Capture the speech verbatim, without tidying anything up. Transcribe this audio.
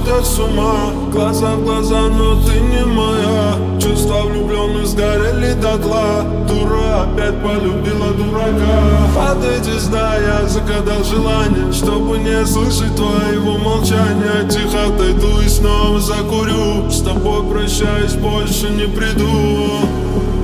сводят с ума. Глаза в глаза, но ты не моя. Чувства влюбленных сгорели дотла. Дура опять полюбила дурака. Под эти сда я загадал желание, чтобы не слышать твоего молчания. Тихо отойду и снова закурю. С тобой прощаюсь, больше не приду.